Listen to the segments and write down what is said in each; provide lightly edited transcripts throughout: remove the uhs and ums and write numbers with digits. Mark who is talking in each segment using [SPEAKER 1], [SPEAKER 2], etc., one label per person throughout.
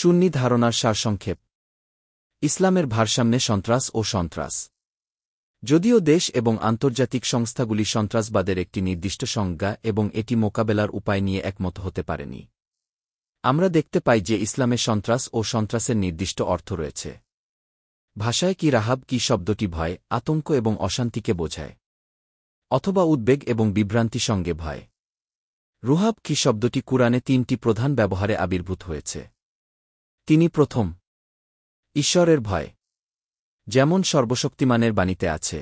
[SPEAKER 1] সুন্নি ধারণার সারসংক্ষেপ। ইসলামের ভারসাম্যে সন্ত্রাস ও সন্ত্রাস। যদিও দেশ এবং আন্তর্জাতিক সংস্থাগুলি সন্ত্রাসবাদের একটি নির্দিষ্ট সংজ্ঞা এবং এটি মোকাবেলার উপায় নিয়ে একমত হতে পারেনি, আমরা দেখতে পাই যে ইসলামে সন্ত্রাস ও সন্ত্রাসের নির্দিষ্ট অর্থ রয়েছে। ভাষায় কি রাহাব কি শব্দটি ভয়, আতঙ্ক এবং অশান্তিকে বোঝায়, অথবা উদ্বেগ এবং বিভ্রান্তি সঙ্গে ভয়। রুহাব কি শব্দটি কুরআনে তিনটি প্রধান ব্যবহারে আবির্ভূত হয়েছে। তিনি প্রথম, ঈশ্বরের ভয়, যেমন সর্বশক্তিমানের বাণীতে আছে,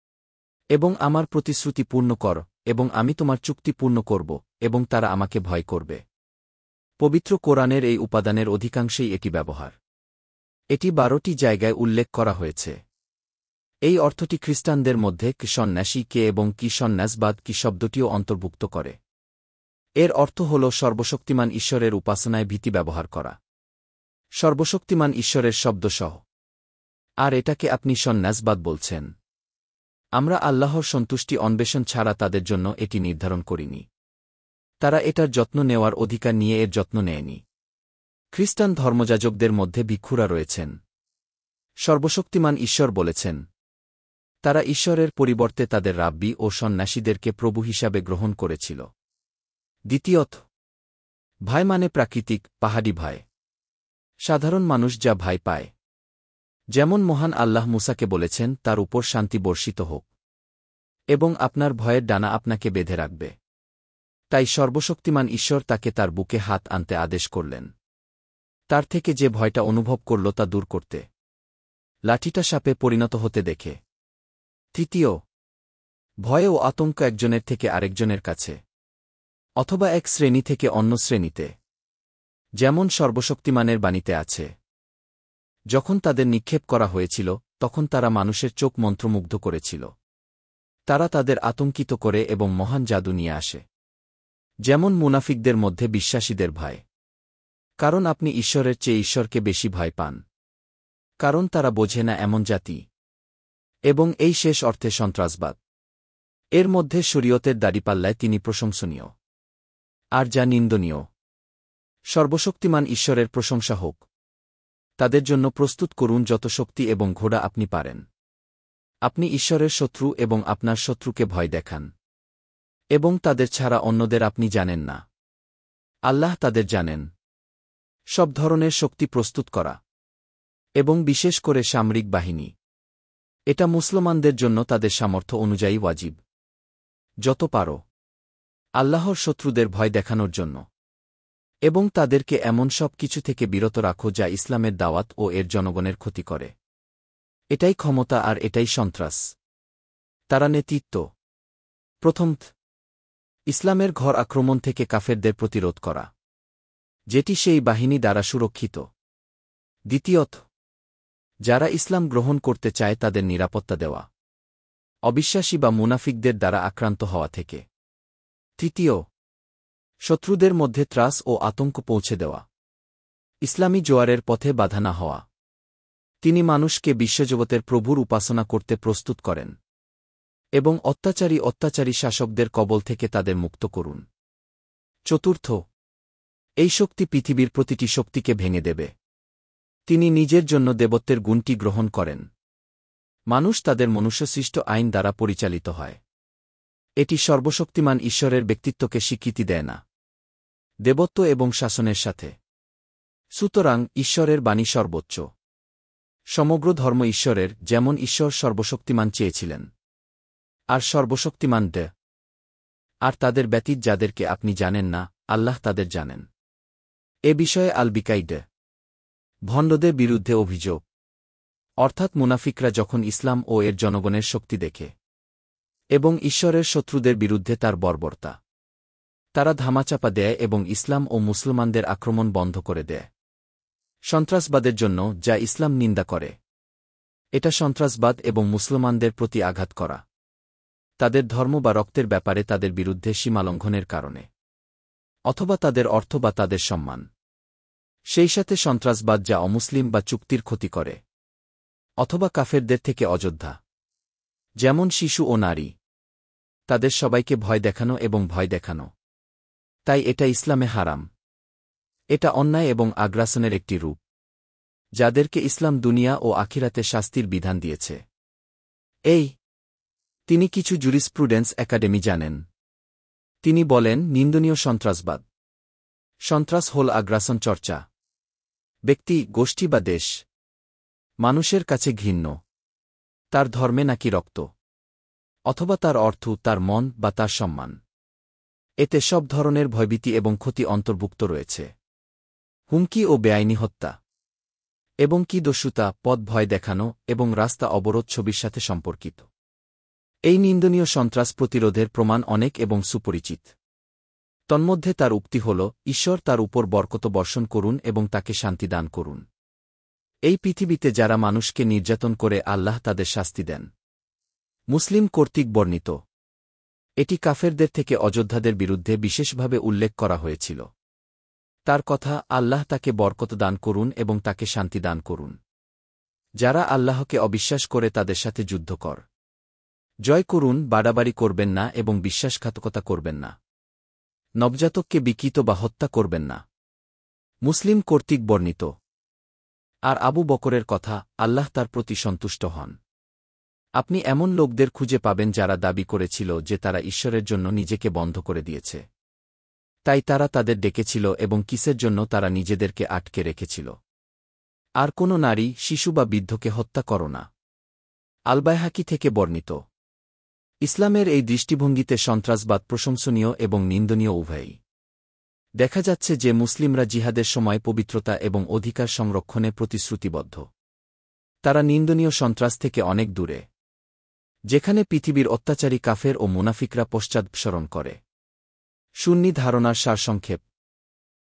[SPEAKER 1] এবং আমার প্রতিশ্রুতি পূর্ণ কর, এবং আমি তোমার চুক্তি পূর্ণ করব, এবং তারা আমাকে ভয় করবে। পবিত্র কোরআনের এই উপাদানের অধিকাংশেই এটি ব্যবহার। এটি 12টি জায়গায় উল্লেখ করা হয়েছে। এই অর্থটি খ্রিস্টানদের মধ্যে কি সন্ন্যাসী কে এবং কি সন্ন্যাসবাদ কি শব্দটিও অন্তর্ভুক্ত করে। এর অর্থ হল সর্বশক্তিমান ঈশ্বরের উপাসনায় ভীতি ব্যবহার করা, সর্বশক্তিমান ঈশ্বরের শব্দসহ। আর এটাকে আপনি সন্ন্যাসবাদ বলছেন। আমরা আল্লাহর সন্তুষ্টি অন্বেষণ ছাড়া তাদের জন্য এটি নির্ধারণ করিনি। তারা এটার যত্ন নেওয়ার অধিকার নিয়ে এর যত্ন নেয়নি। খ্রিস্টান ধর্মযাজকদের মধ্যে ভিক্ষুরা রয়েছেন। সর্বশক্তিমান ঈশ্বর বলেছেন। তারা ঈশ্বরের পরিবর্তে তাদের রাব্বি ও সন্ন্যাসীদেরকে প্রভু হিসাবে গ্রহণ করেছিল। দ্বিতীয়ত, ভয় মানে প্রাকৃতিক, পাহাড়ি ভয়। সাধারণ মানুষ যা ভয় পায়, যেমন মহান আল্লাহ মুসাকে বলেছেন তার উপর শান্তি বর্ষিত হোক, এবং আপনার ভয়ের ডানা আপনাকে বেঁধে রাখবে। তাই সর্বশক্তিমান ঈশ্বর তাকে তার বুকে হাত আনতে আদেশ করলেন, তার থেকে যে ভয়টা অনুভব করল তা দূর করতে, লাঠিটা সাপে পরিণত হতে দেখে। তৃতীয়, ভয় ও আতঙ্ক একজনের থেকে আরেকজনের কাছে, অথবা এক শ্রেণী থেকে অন্য শ্রেণীতে, যেমন সর্বশক্তিমানের বাণীতে আছে। যখন তাদের নিক্ষেপ করা হয়েছিল তখন তারা মানুষের চোখ মন্ত্রমুগ্ধ করেছিল। তারা তাদের আতঙ্কিত করে এবং মহান জাদু নিয়ে আসে, যেমন মুনাফিকদের মধ্যে বিশ্বাসীদের ভয়। কারণ আপনি ঈশ্বরের চেয়ে ঈশ্বরকে বেশি ভয় পান, কারণ তারা বোঝে না এমন জাতি। এবং এই শেষ অর্থে সন্ত্রাসবাদ। এর মধ্যে শরীয়তের দাড়িপাল্লায় তিনি প্রশংসনীয়, আর যা নিন্দনীয়। সর্বশক্তিমান ঈশ্বরের প্রশংসা হোক। তাদের জন্য প্রস্তুত করুন যত শক্তি এবং ঘোড়া আপনি পারেন। আপনি ঈশ্বরের শত্রু এবং আপনার শত্রুকে ভয় দেখান, এবং তাদের ছাড়া অন্যদের আপনি জানেন না। আল্লাহ তাদের জানেন। সব ধরনের শক্তি প্রস্তুত করা, এবং বিশেষ করে সামরিক বাহিনী, এটা মুসলমানদের জন্য তাদের সামর্থ্য অনুযায়ী ওয়াজিব। যত পারো আল্লাহর শত্রুদের ভয় দেখানোর জন্য, এবং তাদেরকে এমন সব কিছু থেকে বিরত রাখো যা ইসলামের দাওয়াত ও এর জনগণের ক্ষতি করে। এটাই ক্ষমতা আর এটাই সন্ত্রাস। তারা নেতৃত্ব। প্রথম, ইসলামের ঘর আক্রমণ থেকে কাফেরদের প্রতিরোধ করা, যেটি সেই বাহিনী দ্বারা সুরক্ষিত। দ্বিতীয়ত, যারা ইসলাম গ্রহণ করতে চায় তাদের নিরাপত্তা দেওয়া, অবিশ্বাসী বা মুনাফিকদের দ্বারা আক্রান্ত হওয়া থেকে। তৃতীয়, শত্রুদের মধ্যে ত্রাস ও আতঙ্ক পৌঁছে দেওয়া, ইসলামী জোয়ারের পথে বাধা না হওয়া। তিনি মানুষকে বিশ্বজগতের প্রভুর উপাসনা করতে প্রস্তুত করেন, এবং অত্যাচারী শাসকদের কবল থেকে তাদের মুক্ত করুন। চতুর্থ, এই শক্তি পৃথিবীর প্রতিটি শক্তিকে ভেঙে দেবে। তিনি নিজের জন্য দেবত্বের গুণটি গ্রহণ করেন। মানুষ তাদের মনুষ্যসৃষ্ট আইন দ্বারা পরিচালিত হয়। এটি সর্বশক্তিমান ঈশ্বরের ব্যক্তিত্বকে স্বীকৃতি দেয় না, দেবত্ব এবং শাসনের সাথে। সুতরাং ঈশ্বরের বাণী সর্বোচ্চ। সমগ্র ধর্ম ঈশ্বরের, যেমন ঈশ্বর সর্বশক্তিমান চেয়েছিলেন। আর সর্বশক্তিমান আর তাদের ব্যতীত যাদেরকে আপনি জানেন না, আল্লাহ তাদের জানেন। এ বিষয়ে আল-বিকাইড ভণ্ডদের বিরুদ্ধে অভিযোগ, অর্থাৎ মুনাফিকরা যখন ইসলাম ও এর জনগণের শক্তি দেখে, এবং ঈশ্বরের শত্রুদের বিরুদ্ধে তার বর্বরতা, তারা ধামাচাপা দেয় এবং ইসলাম ও মুসলমানদের আক্রমণ বন্ধ করে দেয়। সন্ত্রাসবাদের জন্য যা ইসলাম নিন্দা করে, এটা সন্ত্রাসবাদ এবং মুসলমানদের প্রতি আঘাত করা, তাদের ধর্ম বা রক্তের ব্যাপারে তাদের বিরুদ্ধে সীমালঙ্ঘনের কারণে, অথবা তাদের অর্থ বা তাদের সম্মান। সেই সাথে সন্ত্রাসবাদ যা অমুসলিম বা চুক্তির ক্ষতি করে, অথবা কাফেরদের থেকে অযোদ্ধা, যেমন শিশু ও নারী, তাদের সবাইকে ভয় দেখানো এবং ভয় দেখানো। তাই এটা ইসলামে হারাম। এটা অন্যায় এবং আগ্রাসনের একটি রূপ, যাদেরকে ইসলাম দুনিয়া ও আখিরাতে শাস্তির বিধান দিয়েছে। তিনি কিছু জুরিসপ্রুডেন্স একাডেমি জানেন। তিনি বলেন, নিন্দনীয় সন্ত্রাসবাদ। সন্ত্রাস হল আগ্রাসন চর্চা, ব্যক্তি, গোষ্ঠী বা দেশ, মানুষের কাছে ঘৃণ্য, তার ধর্মে নাকি রক্ত, অথবা তার অর্থ, তার মন বা তার সম্মান। এতে সব ধরনের ভয়ভীতি এবং ক্ষতি অন্তর্ভুক্ত রয়েছে। হুমকি ও বেআইনি হত্যা এবং কি দস্যুতা, পথ ভয় দেখানো এবং রাস্তা অবরোধ ছবির সাথে সম্পর্কিত। এই নিন্দনীয় সন্ত্রাস প্রতিরোধের প্রমাণ অনেক এবং সুপরিচিত। তন্মধ্যে তার উক্তি হল, ঈশ্বর তার উপর বরকত বর্ষণ করুন এবং তাকে শান্তি দান করুন। এই পৃথিবীতে যারা মানুষকে নির্যাতন করে আল্লাহ তাদের শাস্তি দেন। মুসলিম কর্তৃক বর্ণিত। এটি কাফেরদের থেকে অযোদ্ধাদের বিরুদ্ধে বিশেষভাবে উল্লেখ করা হয়েছিল। তার কথা, আল্লাহ তাকে বরকত দান করুন এবং তাকে শান্তি দান করুন। যারা আল্লাহকে অবিশ্বাস করে তাদের সাথে যুদ্ধ কর। জয় করুন, বাড়াবাড়ি করবেন না এবং বিশ্বাসঘাতকতা করবেন না। নবজাতককে বিকৃত বা হত্যা করবেন না। মুসলিম কর্তৃক বর্ণিত। আর আবু বকরের কথা, আল্লাহ তার প্রতি সন্তুষ্ট হন। আপনি এমন লোকদের খুঁজে পাবেন যারা দাবি করেছিল যে তারা ঈশ্বরের জন্য নিজেকে বন্ধ করে দিয়েছে। তাই তারা তাদের ডেকেছিল এবং কিসের জন্য তারা নিজেদেরকে আটকে রেখেছিল। আর কোনো নারী, শিশু বা বৃদ্ধকে হত্যা করো না। আল-বাইহাকি থেকে বর্ণিত। ইসলামের এই দৃষ্টিভঙ্গিতে সন্ত্রাসবাদ প্রশংসনীয় এবং নিন্দনীয় উভয়ই। দেখা যাচ্ছে যে মুসলিমরা জিহাদের সময় পবিত্রতা এবং অধিকার সংরক্ষণে প্রতিশ্রুতিবদ্ধ। তারা নিন্দনীয় সন্ত্রাস থেকে অনেক দূরে, যেখানে পৃথিবীর অত্যাচারী কাফের ও মুনাফিকরা পশ্চাদপসরণ করে। সুন্নি ধারণার সারসংক্ষেপ।